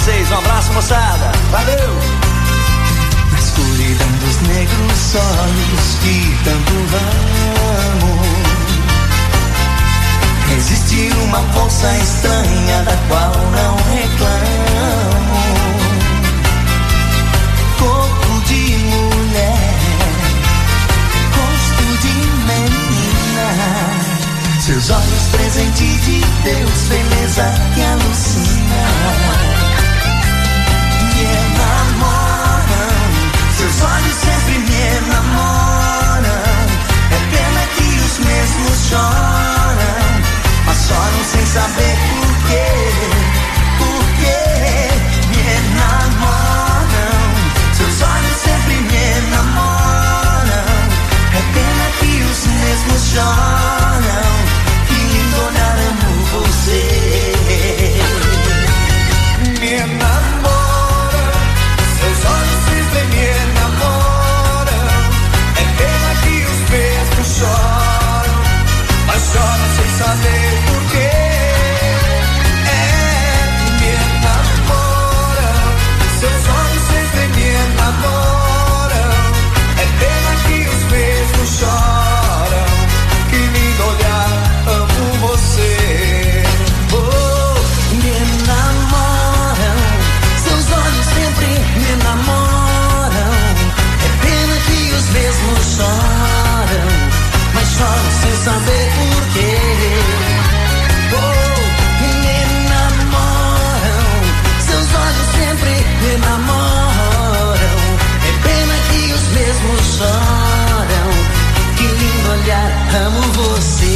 vocês. Um abraço, moçada. Valeu! Na escuridão dos negros olhos que tanto amo, existe uma força estranha da qual não reclamo. Corpo de mulher, rosto de menina, seus olhos presente de Deus, beleza que alucina. Me enamoram, seus olhos sempre me enamoram. É pena que os mesmos choram, mas choram sem saber por quê. Por quê? Me enamoram, seus olhos sempre me enamoram. É pena que os mesmos choram. Que lindo olhar, amo você. Me enamora, seus olhos sempre me enamoram. É pena que os mesmos choram, mas choram sem saber por quê. Me enamoram, seus olhos sempre me enamoram. É pena que os mesmos choram. Que lindo olhar, amo você. Oh, me enamoram, seus olhos sempre me enamoram. É pena que os mesmos choram, mas choram sem saber por quê. Oh, me enamoram, seus olhos sempre me enamoram. É pena que os mesmos choram. Que lindo olhar, amo você.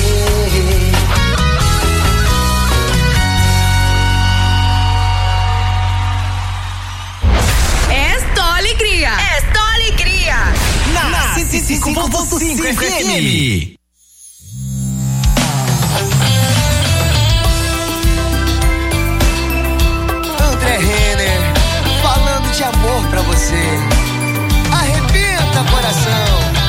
Esto alegria! Esto alegria! Na 105.5 FM. André Renner, falando de amor pra você. Arrebenta, coração.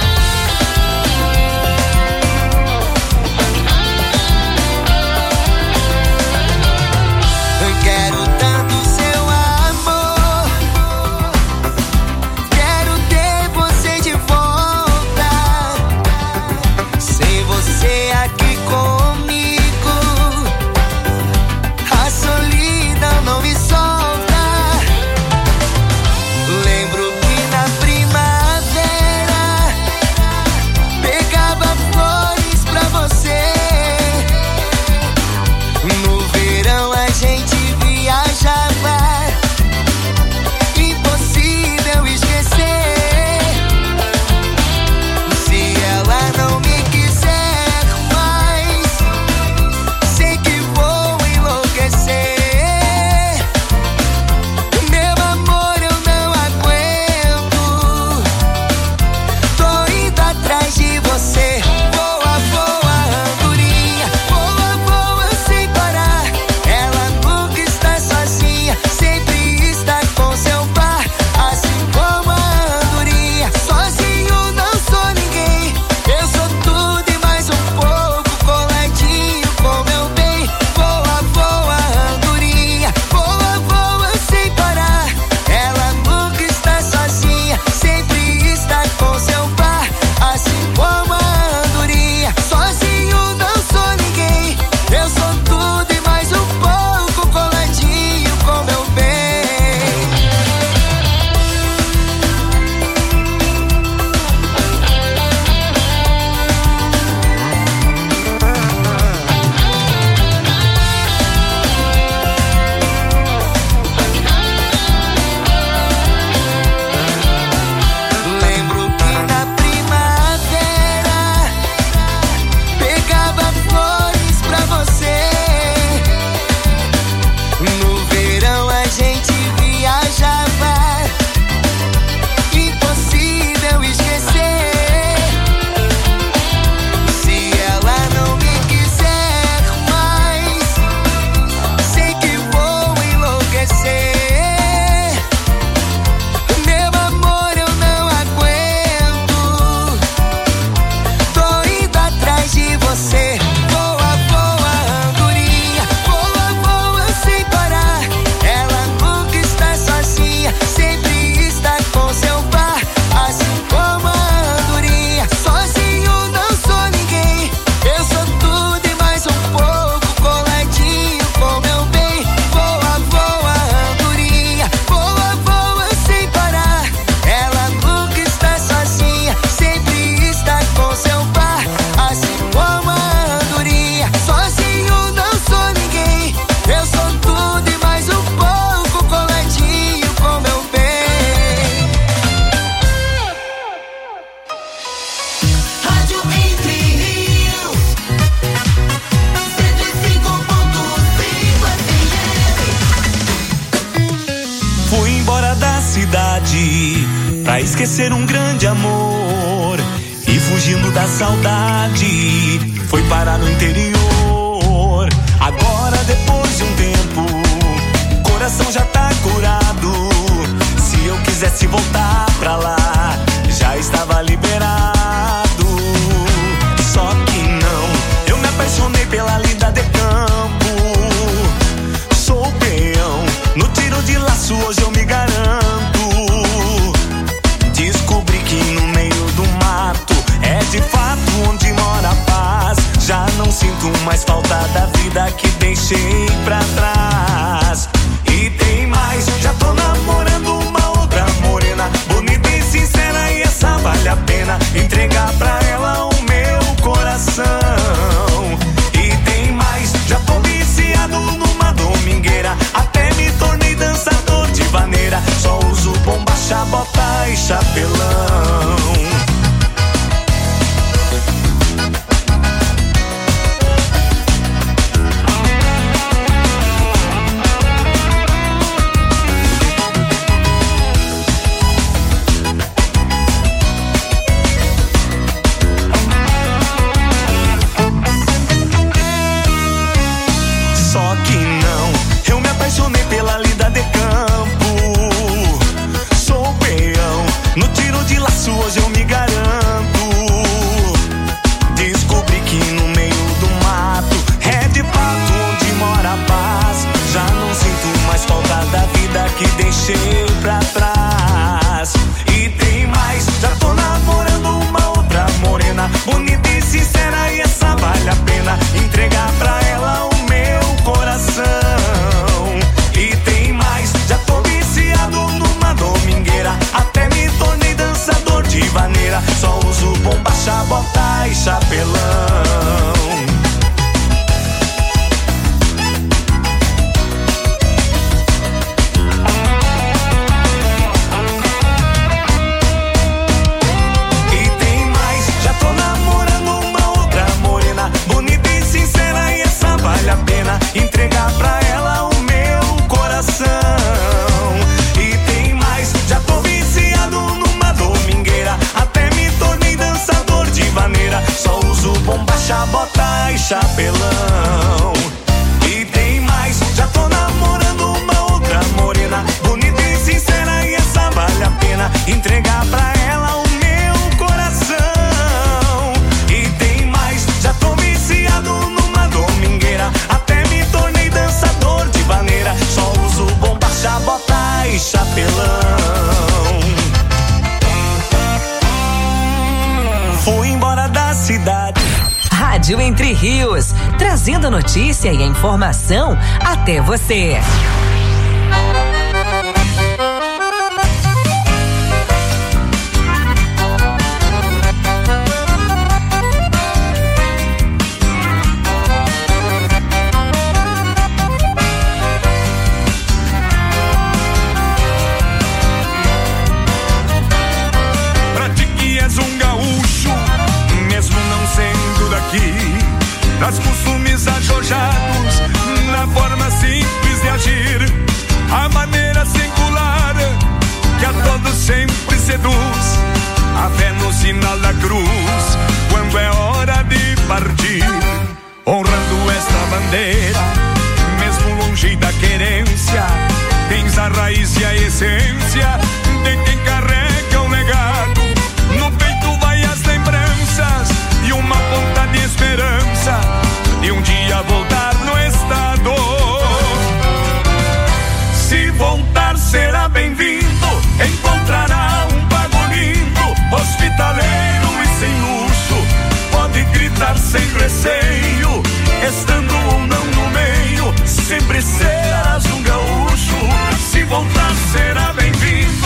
Eu quero tanto seu amor, quero ter você de volta. Sem você aqui comigo, a solidão não me solta. Lembro que na primavera conhecer um grande amor e fugindo da saudade foi parar no interior. Agora depois de um tempo, coração já tá curado. Se eu quisesse voltar pra lá, já estava liberado. Só que não, eu me apaixonei pela lida de campo. Sou peão, no tiro de laço hoje eu me garanto. Descobri que no meio do mato é de fato onde mora a paz. Já não sinto mais falta da vida que deixei pra trás. E tem mais, já tô namorando uma outra morena, bonita e sincera, e essa vale a pena entregar pra ela o meu coração. E tem mais, já tô viciado numa domingueira, até me tornei dançador de vaneira. Só uso bombacha, bota e chapelão. Hoje eu me garanto. Descobri que no meio do mato é de fato onde mora a paz. Já não sinto mais falta da vida que deixei pra trás. E tem mais, já tô namorando uma outra morena, bonita e sincera, e essa vale a pena entregar pra ela o meu coração. E tem mais, já tô viciado numa domingueira, até me tornei dançador de vaneira. Só uso bombacha, bota e chapelão. E tem mais, já tô namorando uma outra morena, bonita e sincera, e essa vale a pena entregar pra ela o meu coração. E tem mais, já tô viciado numa domingueira, até me tornei dançador de vaneira. Só uso bombacha, bota e chapelão. E tem mais, já tô namorando uma outra morena, bonita e sincera, e essa vale a pena entregar pra ela o meu coração. E tem mais, já tô viciado numa domingueira, até me tornei dançador de vaneira. Só uso bombacha, bota e chapelão. Fui embora da cidade. Rádio Entre Rios, trazendo notícia e a informação até você. Pra ti que és um gaúcho, mesmo não sendo daqui, das costumes ajojados, na forma simples de agir, a maneira singular que a todos sempre seduz, a fé no sinal da cruz, quando é hora de partir, honrando esta bandeira, mesmo longe da querência, tens a raiz e a essência de quem carrega o legado, no peito vai as lembranças e uma ponta de esperança de um dia voltar no estado. Se voltar será bem-vindo, encontrará um pago lindo, hospitaleiro e sem luxo, pode gritar sem receio, estando ou não no meio, sempre serás um gaúcho. Se voltar será bem-vindo,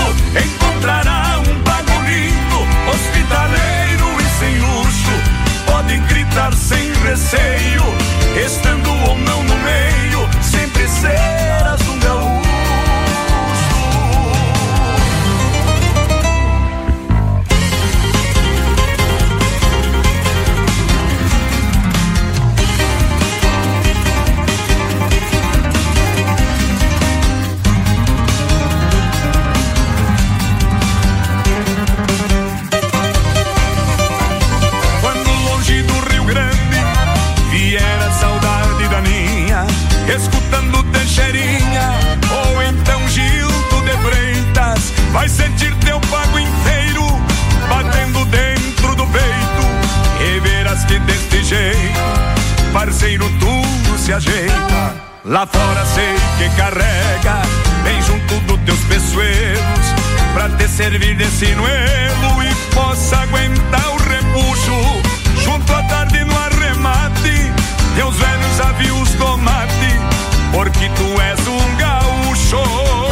canseiro tudo se ajeita. Lá fora sei que carrega bem junto dos teus peçoeiros, pra te servir de sinuelo e possa aguentar o repuxo. Junto à tarde no arremate, teus velhos avios tomate, porque tu és um gaúcho.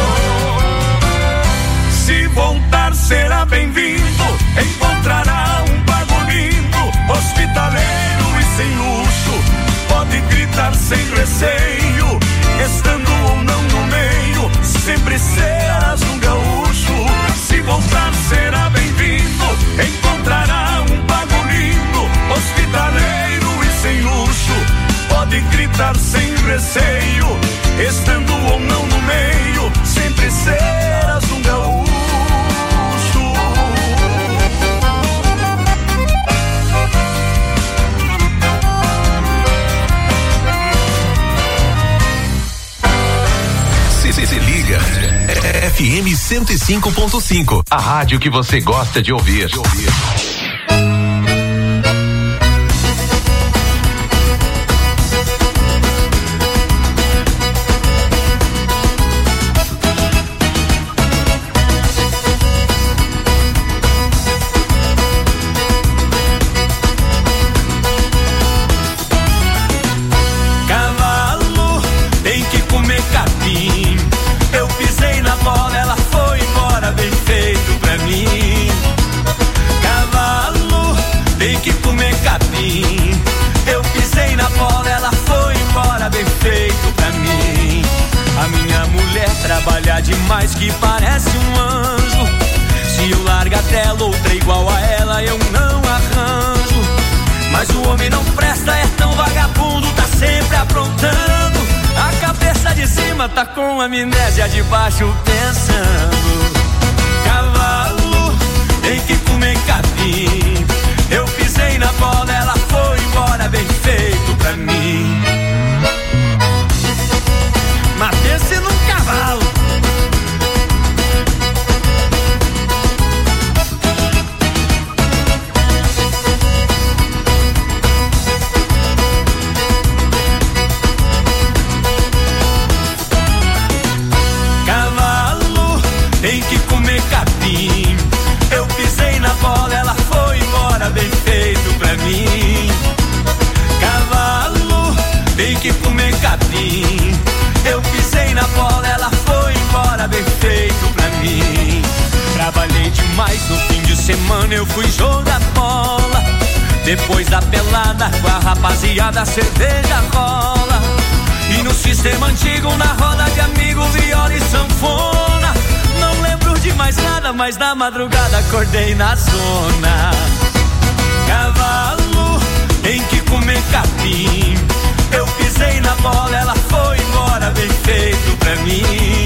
Se voltar será bem-vindo, encontrará um pago lindo, hospitaleiro e sem luxo, pode gritar sem receio, estando ou não no meio, sempre serás um gaúcho. Se voltar será bem-vindo, encontrará um pago lindo, hospitaleiro e sem luxo, pode gritar sem receio, estando ou não no meio, sempre serás um gaúcho. Se liga, FM 105.5, a rádio que você gosta de ouvir. Trabalha demais que parece um anjo. Se eu largar dela, outra igual a ela eu não arranjo. Mas o homem não presta, é tão vagabundo, tá sempre aprontando. A cabeça de cima tá com amnésia de baixo pensando. Cavalo tem que comer capim. Eu pisei na bola, ela foi embora, bem feito pra mim. Matei-se num cavalo. Cavalo tem que comer capim. Eu pisei na bola, ela foi embora, bem feito pra mim. Cavalo tem que comer capim. Eu pisei na bola, ela foi embora, bem feito pra mim. Trabalhei demais no fim de semana, eu fui jogar bola. Depois da pelada, com a rapaziada, a cerveja rola. E no sistema antigo, na roda de amigo, viola e sanfona. Não lembro de mais nada, mas na madrugada acordei na zona. Cavalo tem que comer capim. Eu pisei na bola, ela foi embora, bem feito pra mim.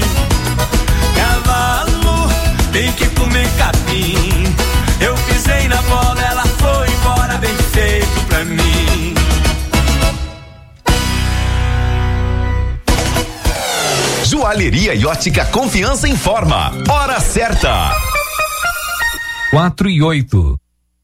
Cavalo tem que comer capim. Eu pisei na bola, ela foi embora, bem feito pra mim. Joalheria e ótica Confiança informa. Hora certa. 4:08.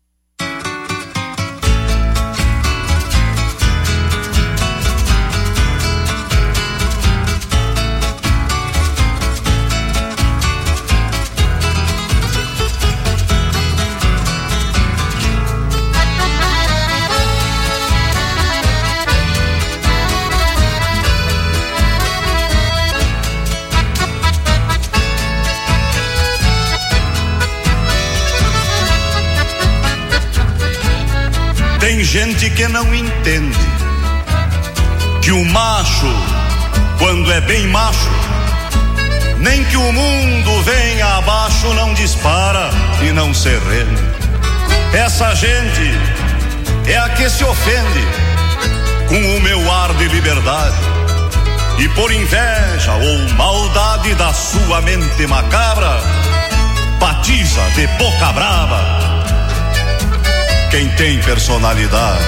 Tem gente que não entende que o macho, quando é bem macho, nem que o mundo venha abaixo, não dispara e não se rende. Essa gente é a que se ofende com o meu ar de liberdade, e por inveja ou maldade da sua mente macabra, batiza de boca brava quem tem personalidade.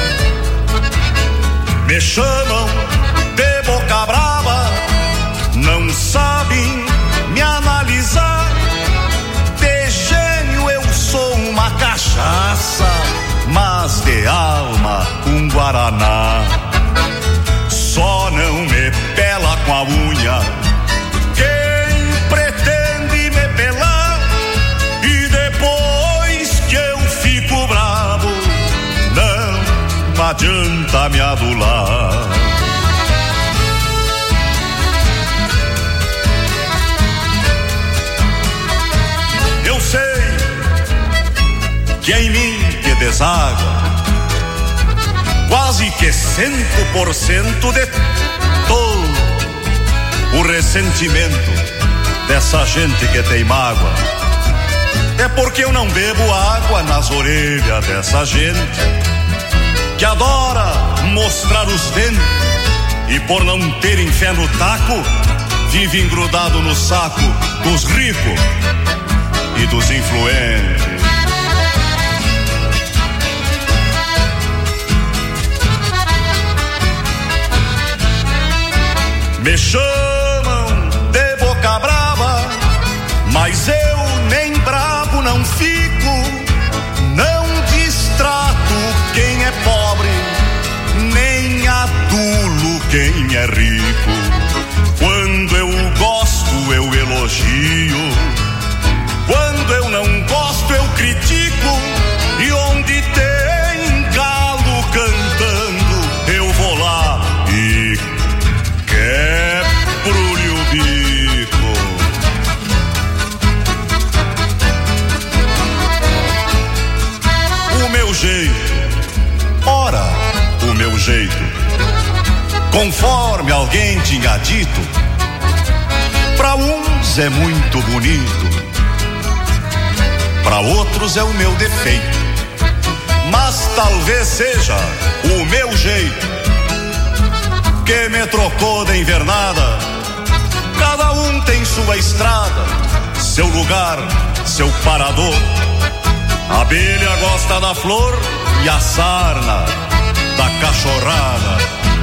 Me chamam de boca brava, não sabem me analisar. De gênio eu sou uma cachaça, mas de alma um guaraná. adianta me adular. Eu sei que é em mim que deságua quase que 100% de todo o ressentimento dessa gente que tem mágoa. É porque eu não bebo água nas orelhas dessa gente que adora mostrar os dentes e por não terem fé no taco vive engrudado no saco dos ricos e dos influentes. Me chamam de boca brava, mas eu nem bravo não fico. Não distrato quem é pobre, nem adulo quem é rico. Quando eu gosto eu elogio, quando eu não gosto eu critico. E onde tem galo cantando eu vou lá e quebro-lhe o bico. O meu jeito, ora, o meu jeito, conforme alguém tinha dito, pra uns é muito bonito, pra outros é o meu defeito, mas talvez seja o meu jeito que me trocou da invernada. Cada um tem sua estrada, seu lugar, seu parador. A abelha gosta da flor e a sarna da cachorrada.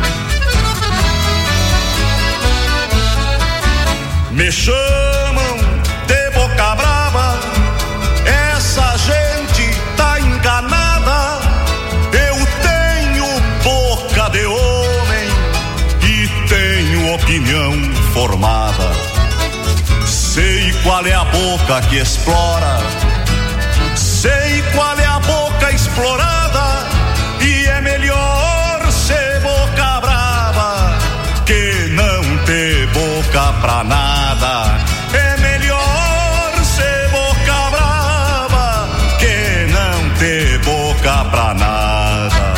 Me chamam de boca brava, essa gente tá enganada. Eu tenho boca de homem e tenho opinião formada. Sei qual é a boca que explora, sei qual é a boca explorada. E é melhor ser boca brava que não ter boca pra nada. É melhor ser boca brava que não ter boca pra nada.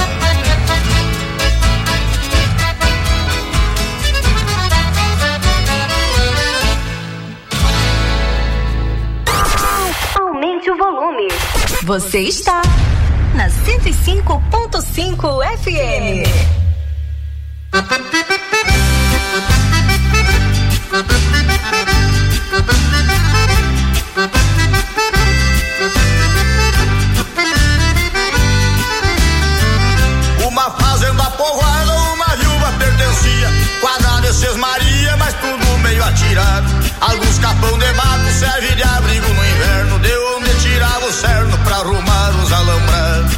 Aumente o volume. Você está na 105.5 FM. Uma fazenda povoada, uma viúva pertencia. Quadrado e Sesmaria, mas tudo meio atirado. Alguns capão de mato serve de abrigo no inverno. De onde tirava o cerno pra arrumar os alambrados.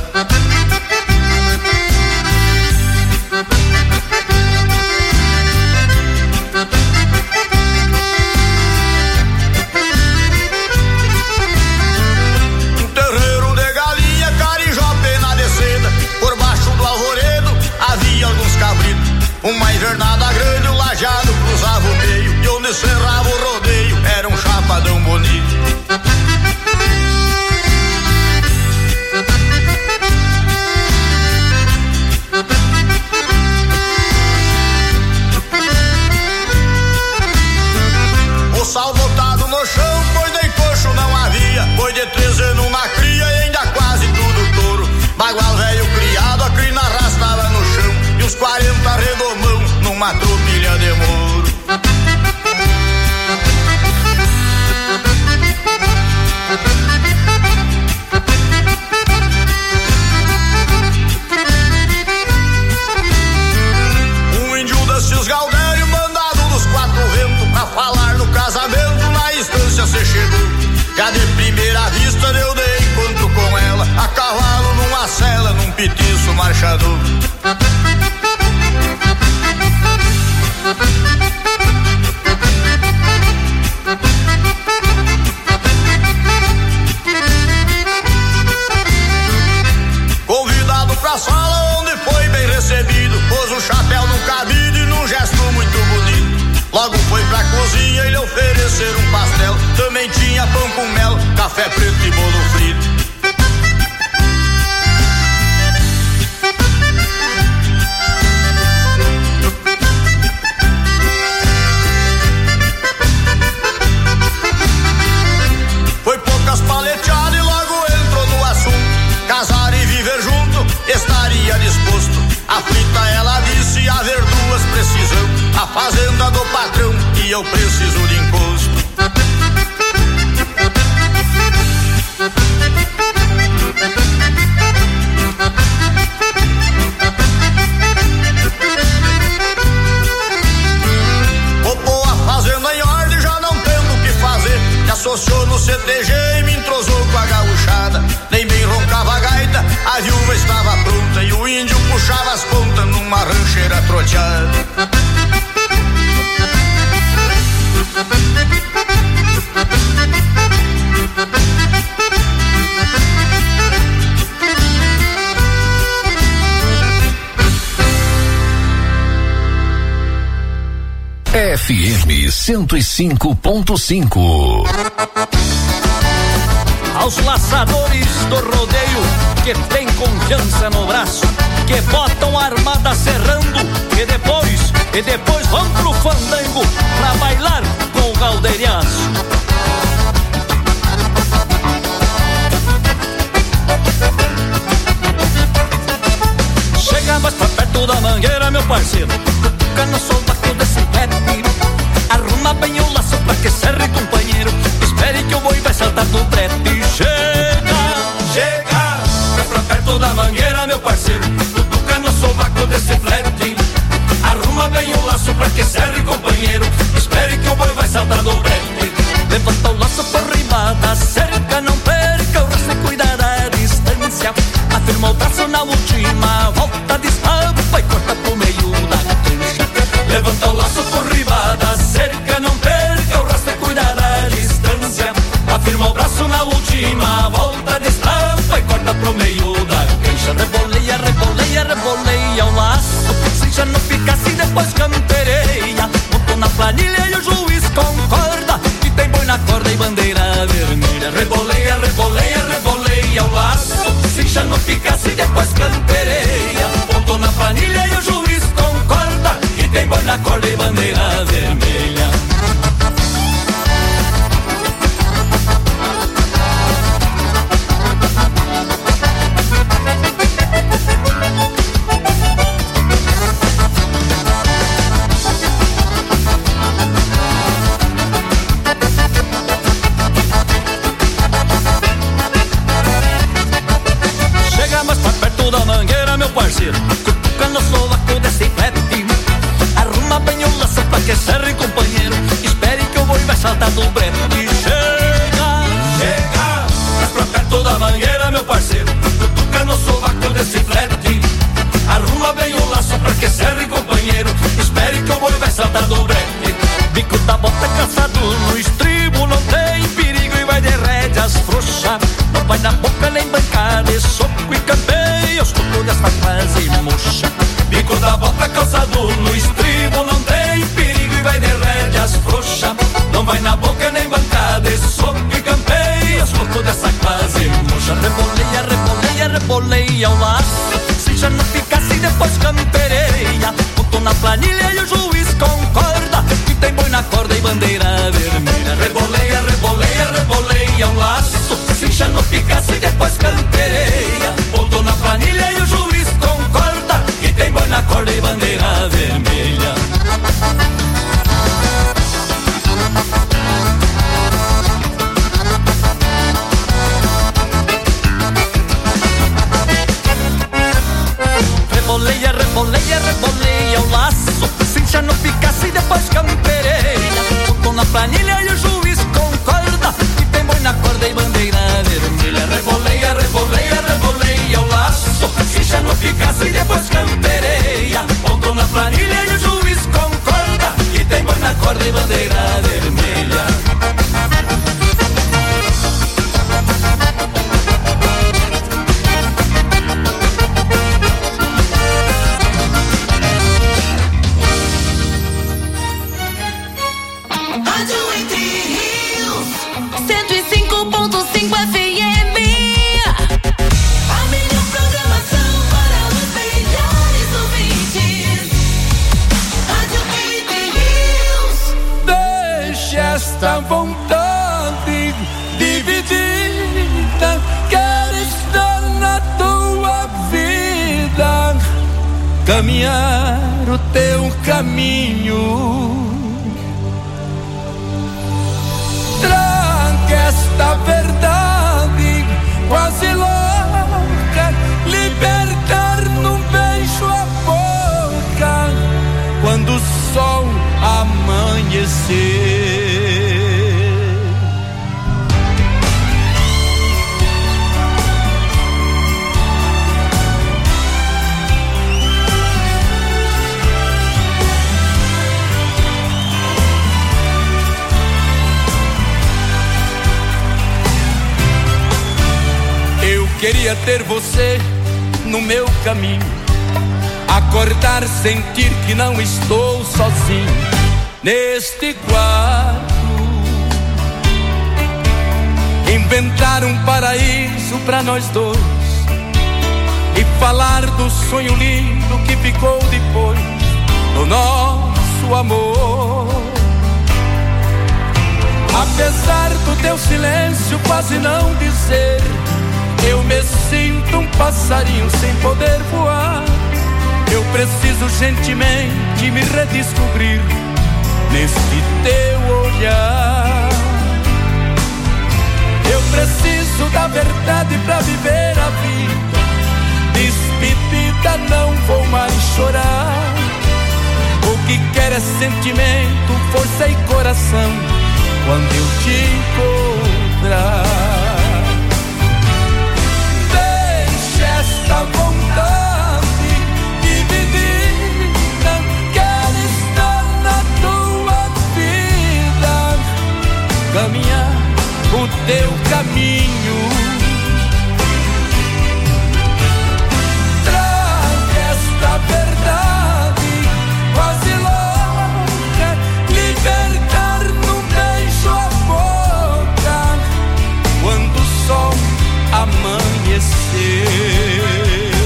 Um terreiro de galinha, carijó, pena de seda. Por baixo do alvoredo havia alguns cabritos. Uma invernada grande, o lajado cruzava o meio. E onde cerrava o rodeio era um chapadão bonito. O sal botado no chão, pois nem coxo não havia. Boi de 3 anos na cria e ainda quase tudo touro. Bagual velho criado, a crina arrastava no chão. E uns 40 redomão numa tropilha de moro. Um índio desses Galdério, mandado dos 4 ventos, pra falar no casamento, na estância cê chegou. Já de primeira vista eu dei encontro com ela, a cavalo numa cela, num petiço marchador. Convidado pra sala onde foi cozinha e lhe oferecer um pastel. Também tinha pão com mel, café preto e bolo frito. Foi poucas paleteadas e logo entrou no assunto. Casar e viver junto, estaria disposto. A frita ela disse, haver duas precisam. A fazenda do patrão e eu preciso de imposto. Vou pôr a fazenda em ordem, já não tendo o que fazer. Me associou no CTG e me entrosou com a gauchada. Nem bem roncava a gaita, a viúva estava pronta e o índio puxava as pontas numa rancheira troteada. FM 105.5. Aos laçadores do rodeio que tem confiança no braço, que botam a armada serrando e depois vão pro fandango pra bailar com o galdeiriaço. Chega mais pra perto da mangueira, meu parceiro, cutuca no sovaco desse rap. Arruma bem o laço pra que serre, companheiro. Espere que o boi vai saltar do brete. Chega, mais pra perto da mangueira, meu parceiro, cutuca no sovaco desse flete. Arruma bem o laço pra que serre, companheiro. Espere que o boi vai saltar do brete. Levanta o laço por riba da cerca, não perca o rastro e cuida da distância. Afirma o braço na última volta, destampa e corta pro meio da cancha. Levanta o laço por riba da cerca, não perca o rastro e cuida da distância. Afirma o braço na última volta, destampa e corta pro meio da cancha. Reboleia, reboleia, reboleia o laço, se já não fica assim depois campereia. Montou na planilha e o juiz concorda, e tem boi na corda e bandeira vermelha. Reboleia, reboleia, reboleia o laço, se já não fica assim depois campereia. Montou na planilha e o juiz concorda, e tem boi na corda e bandeira vermelha. Da mangueira, meu parceiro, cutuca no sovaco desse flete. Arruma bem o laço pra que serre, companheiro. Espere que o boi vai saltar do brete. Chega, mais pra perto da mangueira, meu parceiro, cutuca no sovaco desse flete. Arruma bem o laço pra que serre, companheiro. Espere que o boi vai saltar do brete. Bico da bota cansado no estribo, não tem perigo e vai de rédeas frouxa. Não vai na boca nem bancada, é soco e campeia, os cocos desta quase murcha. Bico da bota calçado no estribo, não tem perigo e vai de rédeas frouxa. Não vai na boca nem bancada, é soco e campeia, os cocos desta quase murcha. Reboleia, reboleia, reboleia o laço, se já não fica assim depois campereia. Botou na planilha e o juiz concorda, que tem boi na corda e bandeira vermelha. Reboleia, reboleia, reboleia o laço, se já não fica assim depois campereia. Botou na planilha e o juiz concorda, que tem boi na corda e bandeira vermelha. Reboleia, reboleia, reboleia o laço, se já não fica assim depois campereia. Botou na planilha e o juiz concorda, que tem boi na corda e bandeira vermelha. Reboleia, reboleia, reboleia esta vontade dividida, quero estar na tua vida, caminhar o teu caminho. Traga esta verdade quase louca, libertar num beijo a boca, quando o sol amanhecer. Eu queria ter você no meu caminho, acordar, sentir que não estou sozinho neste quarto, inventar um paraíso pra nós dois e falar do sonho lindo que ficou depois do nosso amor. Apesar do teu silêncio quase não dizer, eu me sinto um passarinho sem poder voar. Eu preciso gentilmente me redescobrir neste teu olhar. Eu preciso da verdade pra viver a vida. Despedida, não vou mais chorar. O que quero é sentimento, força e coração quando eu te encontrar. Deixa esta vontade dividida, quero estar na tua vida, caminhar o teu caminho. Traga esta verdade quase louca, libertar num beijo a boca, quando o sol amanhecer.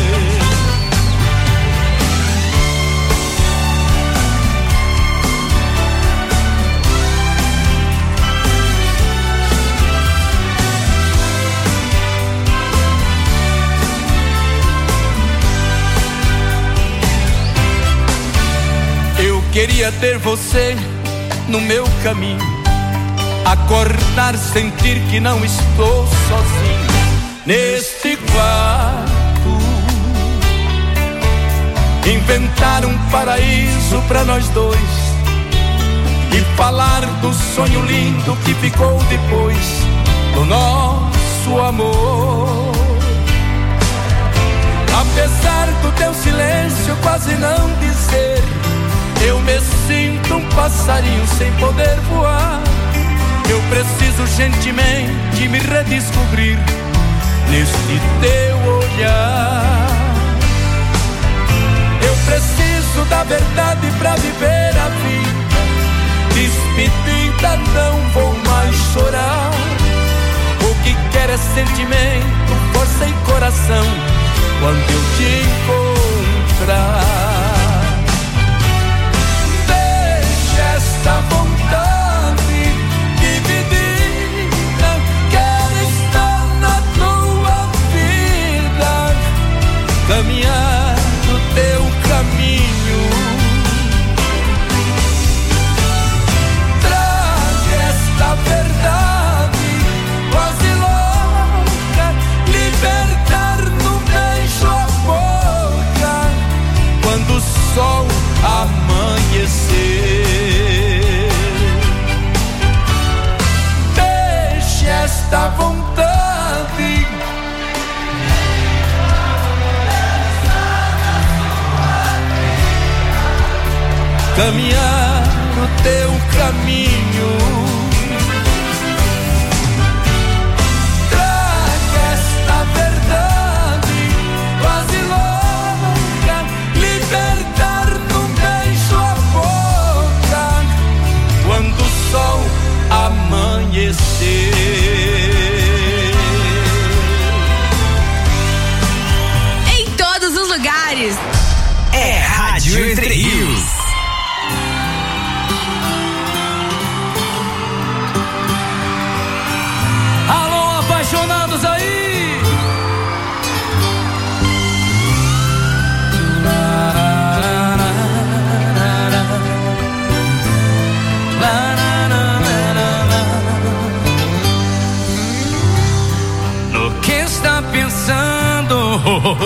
Eu queria ter você no meu caminho, acordar, sentir que não estou sozinho neste quarto, inventar um paraíso pra nós dois e falar do sonho lindo que ficou depois do nosso amor. Apesar do teu silêncio quase não dizer, eu me sinto um passarinho sem poder voar. Eu preciso gentilmente me redescobrir neste teu olhar. Eu preciso da verdade pra viver a vida. Despedida, não vou mais chorar. O que quero é sentimento, força e coração quando eu te encontrar. Deixa esta vontade dividida, quero estar na tua vida, caminhar no teu caminho. Traga esta verdade quase louca, libertar num beijo a boca, quando o sol amanhecer. Deixe esta vontade caminhar o teu caminho. Traga esta verdade quase louca, libertar num beijo a boca, quando o sol amanhecer. Em todos os lugares. É Rádio Entre Rios.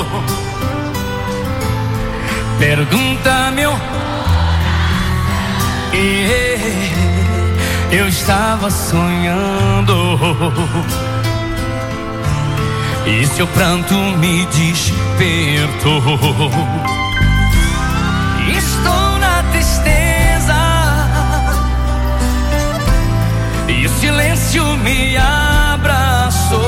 Pergunta meu, eu estava sonhando, e seu pranto me despertou. Estou na tristeza e o silêncio me abraçou.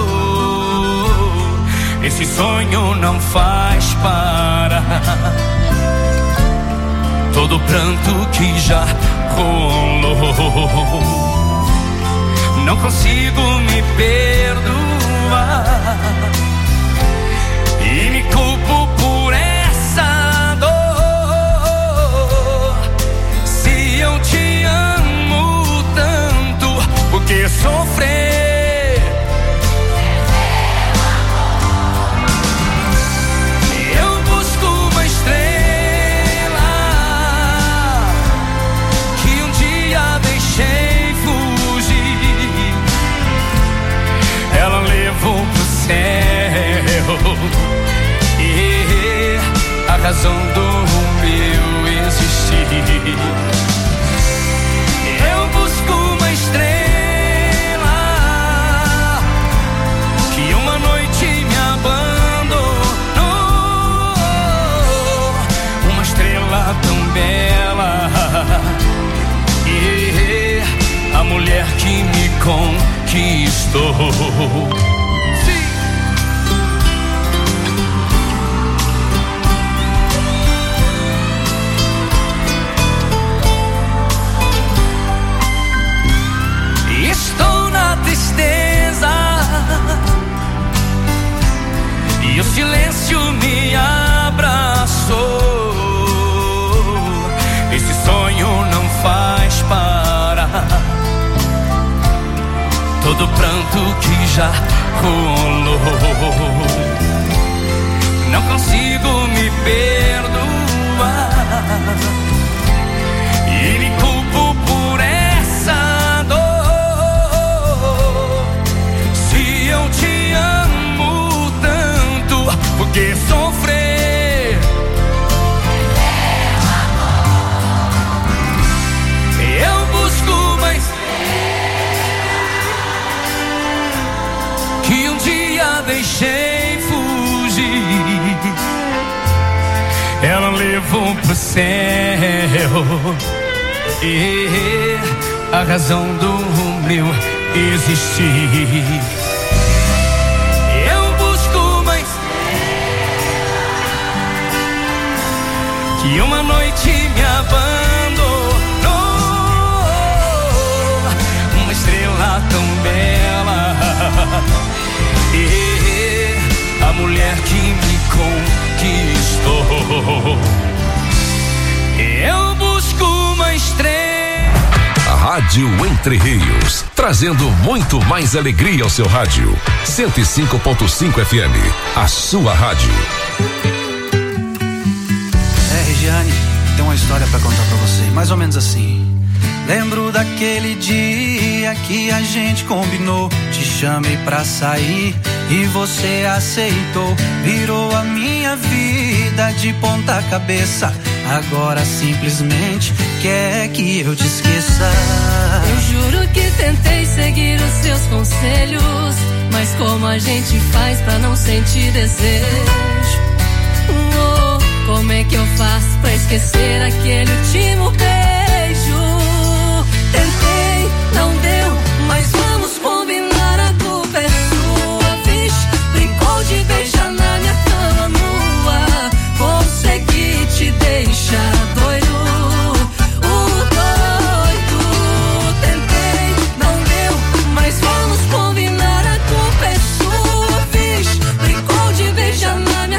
Esse sonho não faz parar todo o pranto que já rolou. Não consigo me perdoar e me culpo por essa dor. Se eu te amo tanto, por que sofrer? Vou pro céu, e a razão do meu existir. Eu busco uma estrela que uma noite me abandonou, uma estrela tão bela, e a mulher que me conquistou. E o silêncio me abraçou. Esse sonho não faz parar todo o pranto que já rolou. Não consigo me perdoar e me culpo por essa dor. Se eu te amo tanto, por que sofrer? Eu busco mais que um dia deixei fugir. Ela levou pro céu, e a razão do meu existir. Eu busco mais que uma noite me abandonou, uma estrela tão bela, e a mulher que me conquistou. Eu busco uma estrela. A Rádio Entre Rios, trazendo muito mais alegria ao seu rádio. 105.5 FM, a sua rádio. Regiane, tem uma história pra contar pra você, mais ou menos assim. Lembro daquele dia que a gente combinou, te chamei pra sair e você aceitou. Virou a minha vida de ponta cabeça, agora simplesmente quer que eu te esqueça. Eu juro que tentei seguir os seus conselhos, mas como a gente faz pra não sentir desejo? Como é que eu faço pra esquecer aquele último beijo? Tentei, não deu, mas vamos combinar, a culpa é sua. Vixe, brincou de beijar na minha cama nua, consegui te deixar doido. Tentei, não deu, mas vamos combinar, a culpa é sua. Vixe, brincou de beijar na minha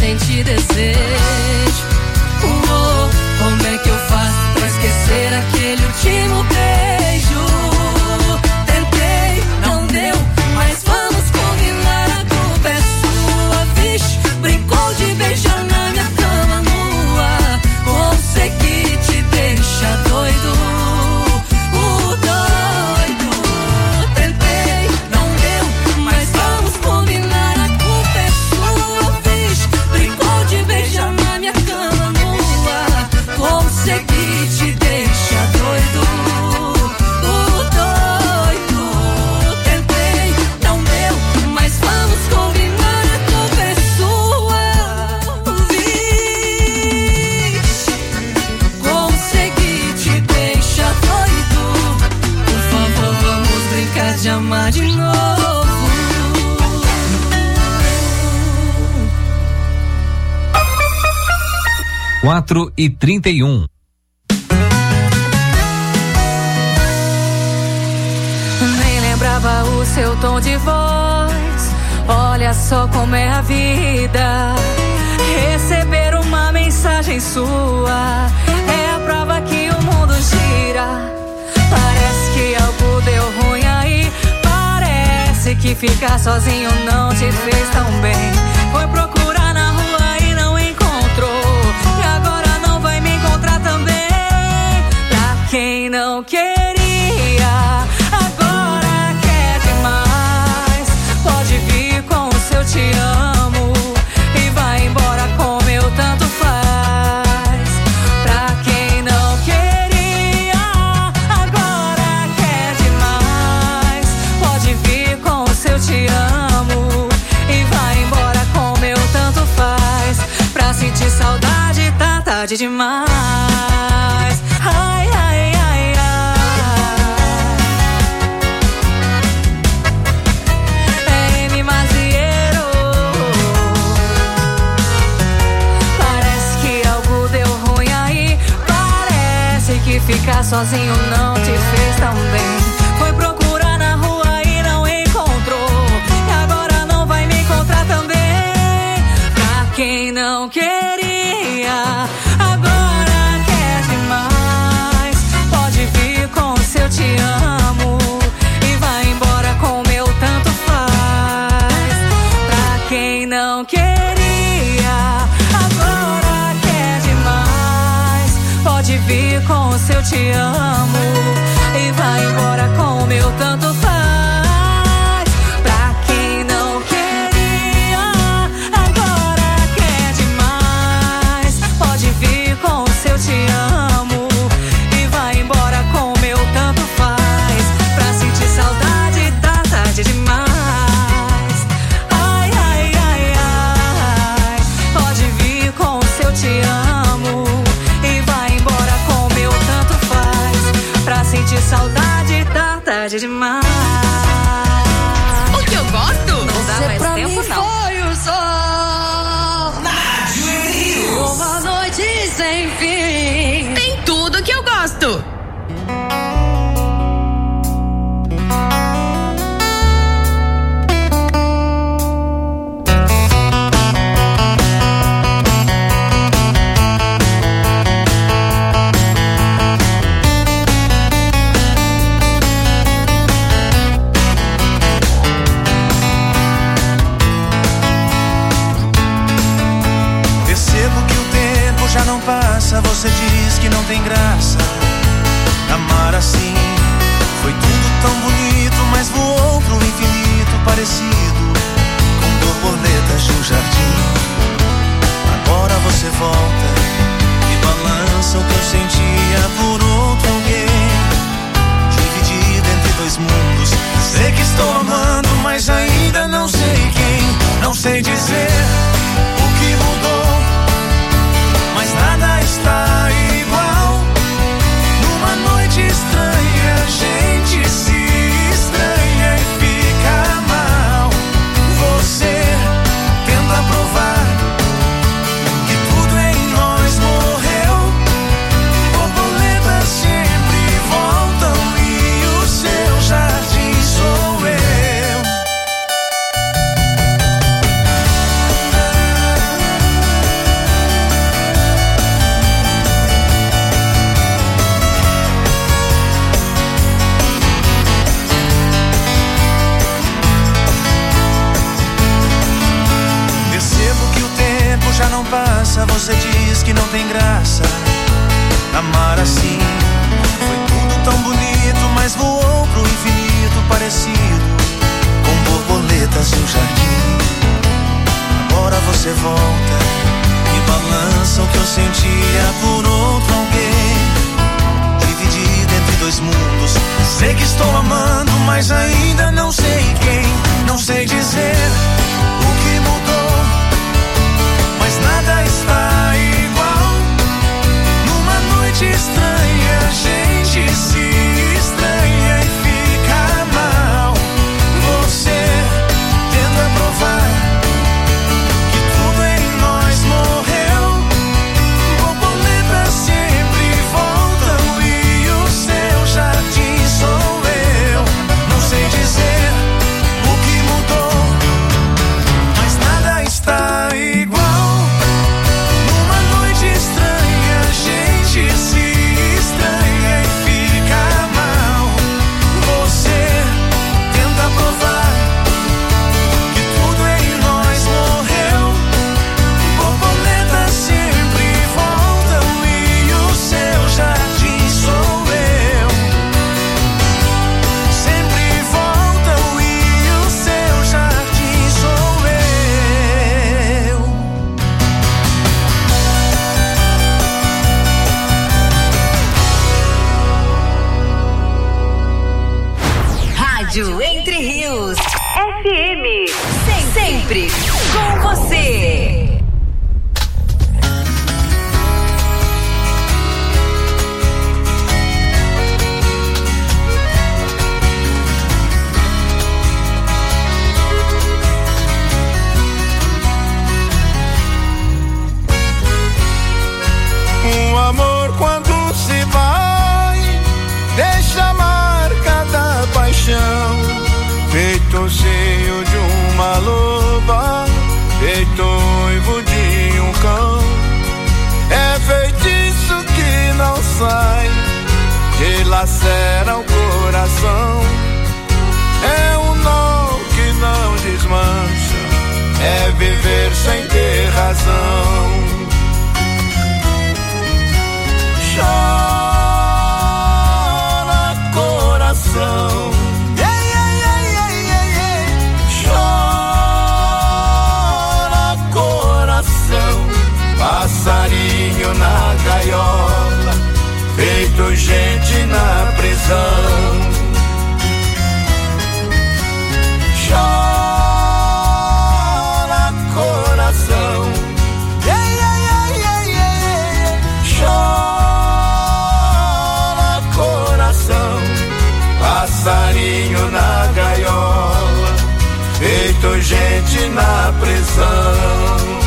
sentir desejo. Como é que eu faço pra esquecer aquele último beijo? Tentei, não deu, mas vamos combinar, a culpa é sua. Vixe, brincou de beijar na minha cama nua. Consegui te deixar doido. Amar de novo. 4h31. Nem lembrava o seu tom de voz. Olha só como é a vida. Receber uma mensagem sua é a prova que o mundo gira. Parece que algo deu ruim aí. Parece que ficar sozinho não te fez tão bem. Foi procurar na rua e não encontrou. E agora não vai me encontrar também. Pra quem não queria, agora quer demais. Pode vir com o seu te amo e vai embora com meu tanto faz. Te amo e vai embora com meu tanto faz. Pra sentir saudade tá tarde demais. Ai, ai, ai, ai. M. Mazieiro. Parece que algo deu ruim aí. Parece que ficar sozinho não te fez tão bem. Foi procurar na rua e não encontrou. Também, pra quem não queria, agora quer demais. Pode vir com o seu te amo e vai embora com meu tanto faz. Pra quem não queria, agora quer demais. Pode vir com o seu te amo e vai embora com meu tanto faz. Te amo e vai embora com meu tanto faz. Pra sentir saudade tá tarde demais. Ai, ai, ai, ai. Pode vir com o seu te amo e vai embora com meu tanto faz. Pra sentir saudade tá tarde demais. O que eu gosto? Não dá mais tempo, não. Foi o sol. Uma noite sem fim. Tem tudo que eu gosto. Já não passa, você diz que não tem graça. Amar assim foi tudo tão bonito, mas voou pro infinito, parecido com borboletas de um jardim. Agora você volta e balança o que eu sentia por outro alguém, dividido entre dois mundos. Sei que estou amando, mas ainda não sei quem. Não sei dizer o que mudou, mas nada está igual. Numa noite estranha, a gente se estranha e fica mal. Você tenta provar passa, você diz que não tem graça. Amar assim foi tudo tão bonito, mas voou pro infinito, parecido com borboletas no jardim. Agora você volta e balança o que eu sentia por outro alguém. Dividido entre dois mundos, sei que estou amando, mas ainda não sei quem. Não sei dizer o que mudou, mas nada está igual. Numa noite estranha, a gente se estranha e fica mal. Você tenta provar que tudo em nós morreu. Borboletas sempre voltam e o seu jardim sou eu. Não sei dizer o que mudou, mas nada está igual. Numa noite estranha, a gente se estranha e fica mal. Você tenta provar que tudo em nós morreu. Borboletas sempre voltam e o seu jardim sou eu. Sempre voltam e o seu jardim sou eu. Rádio Entre Rios FM. Sempre com você. Um amor quando se vai deixa marca da paixão, feito o seio de uma loba, feito noivo de um cão. É feitiço que não sai, dilacera o coração. É um nó que não desmancha, é viver sem ter razão. Chora coração, chora coração. Passarinho na gaiola, feito gente na prisão. Chora coração, chora coração. Passarinho na gaiola, feito gente na prisão.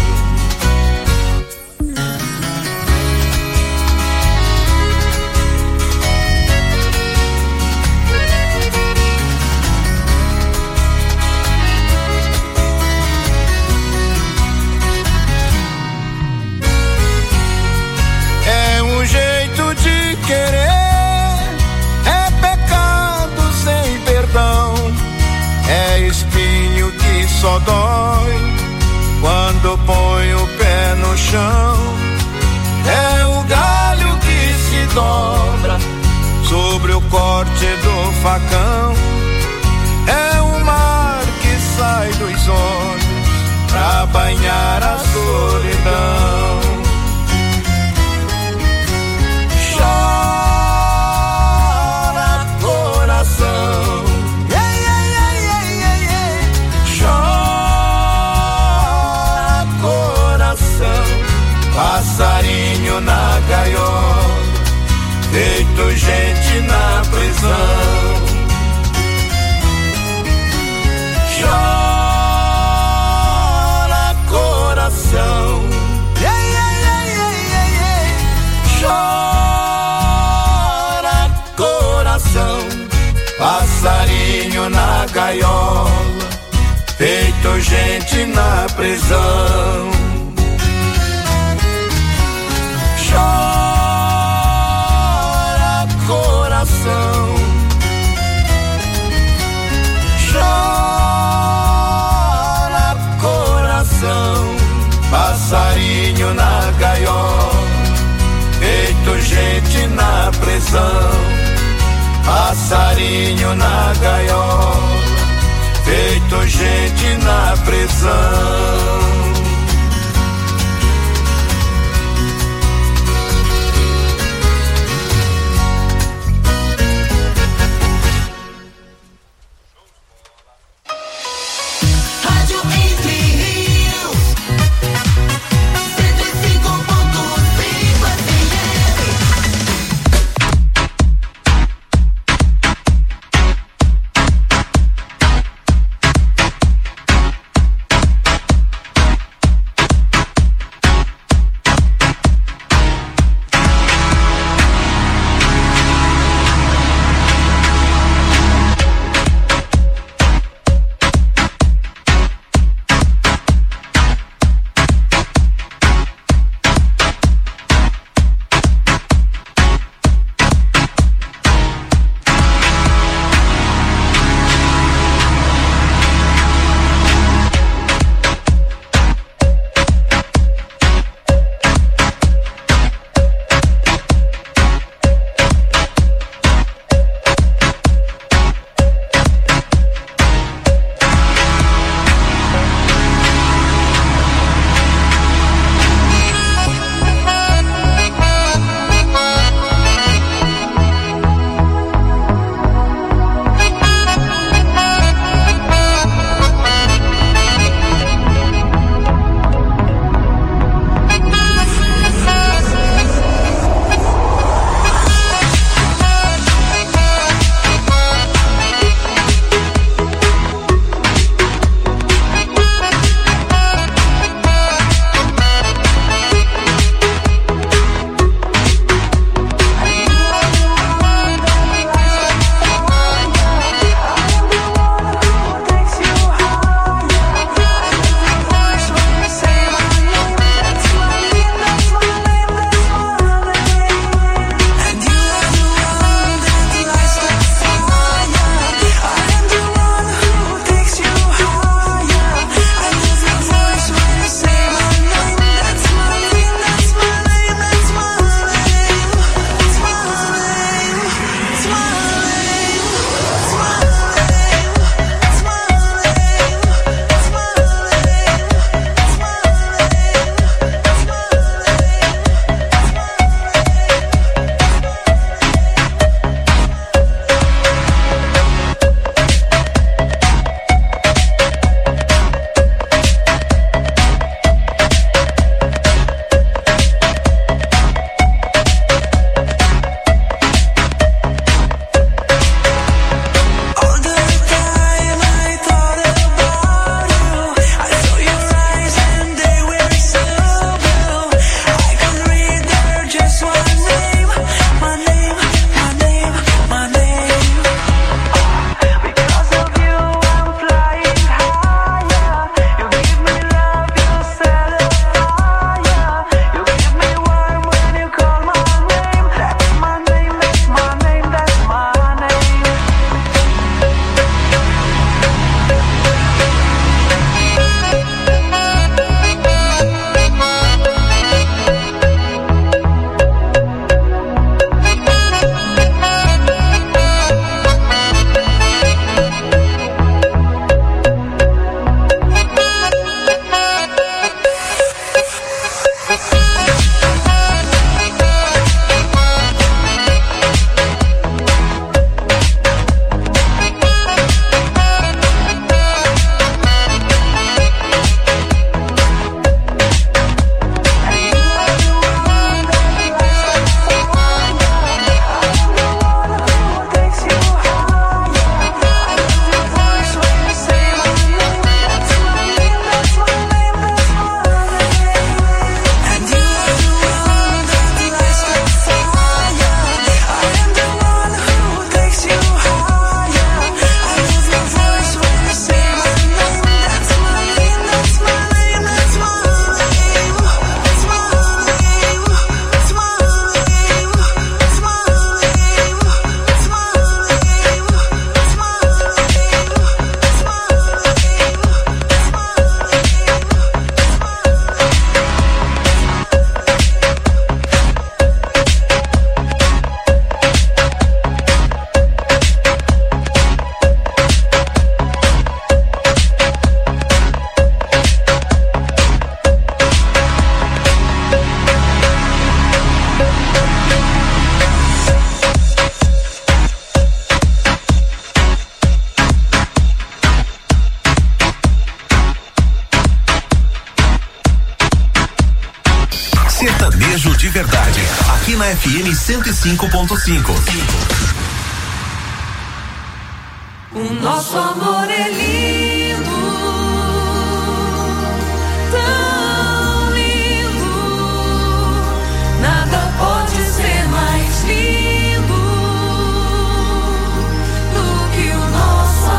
É um jeito de querer, é pecado sem perdão, é espinho que só dói quando põe o pé no chão. É o galho que se dobra sobre o corte do facão. É o mar que sai dos olhos pra banhar a solidão. Chora coração, chora coração. Passarinho na gaiola, feito gente na prisão. Chora coração, chora coração. Passarinho na gaiola, feito gente na prisão. Chora coração, chora coração. Passarinho passarinho na gaiola, feito gente na prisão. Passarinho na gaiola, feito gente na prisão. Sertanejo de verdade, aqui na FM 105.5. O nosso amor é lindo, tão lindo, nada pode ser mais lindo do que o nosso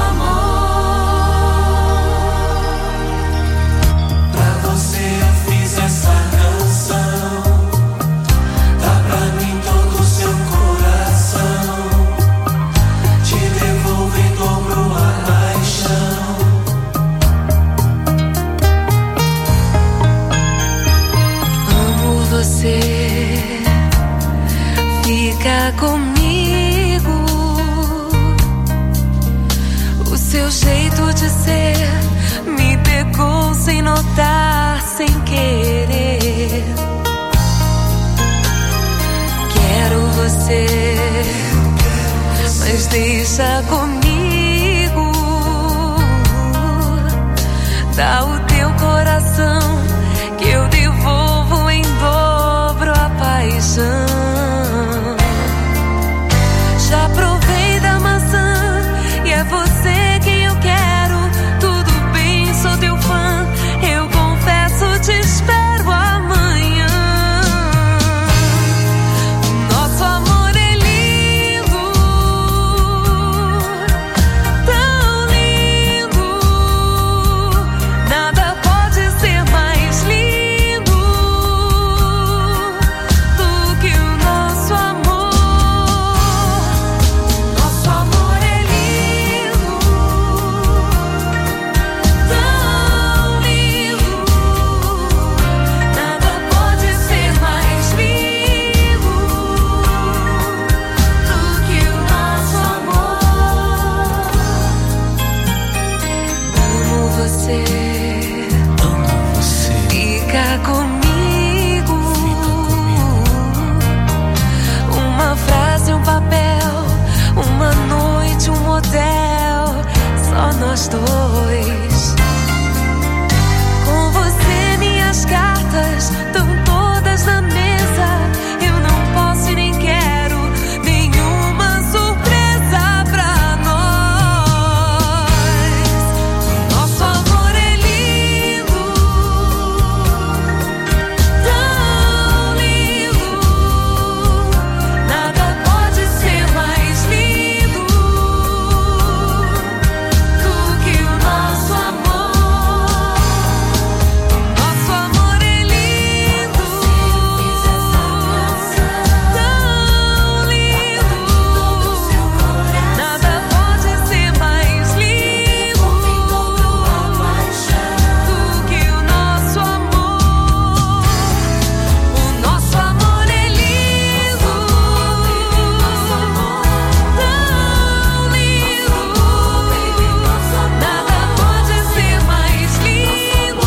amor. Pra você eu fiz essa canção, dá pra mim todo o seu coração, te devolvo em dobro a paixão. Amo você, fica comigo. O seu jeito de ser me pegou sem notar, sem querer. Quero você, mas deixa comigo. Dá o teu coração que eu devolvo em dobro a paixão. Já provei da maçã e é você quem eu quero. Tudo bem, sou teu fã. Eu confesso, te espero amanhã. Nosso amor é lindo, tão lindo, nada pode ser mais lindo do que o nosso amor. Nosso amor é lindo, tão lindo, nada pode ser mais lindo do que o nosso amor. Amo você, fica comigo. Uma frase, um papel, uma noite, um motel, só nós dois. Com você minhas cartas estão todas na mesa. Eu não posso e nem quero nenhuma surpresa pra nós. Nosso amor é lindo, tão lindo, nada pode ser mais lindo do que o nosso amor. Nosso amor é lindo, tão lindo, nada pode ser mais lindo do que o nosso amor. O nosso amor é lindo, tão lindo, nada pode ser mais lindo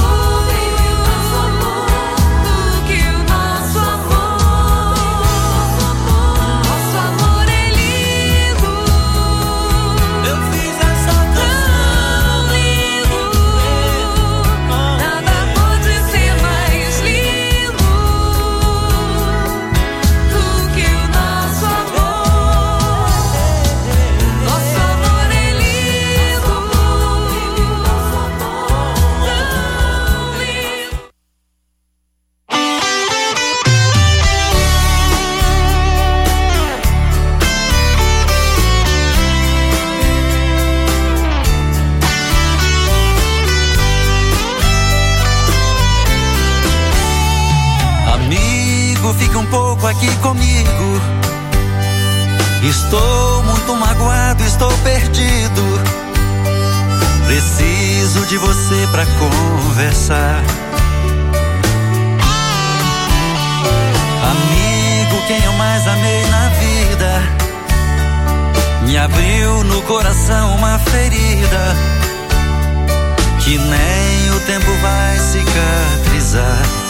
do que o nosso amor. Nosso amor é lindo, eu fiz essa canção, tão lindo, nada pode ser mais lindo do que o nosso amor. Nosso amor é lindo, tão lindo. Amigo, fique um pouco aqui comigo. Estou muito magoado, estou perdido. Preciso de você pra conversar. Amigo, quem eu mais amei na vida, me abriu no coração uma ferida que nem o tempo vai cicatrizar.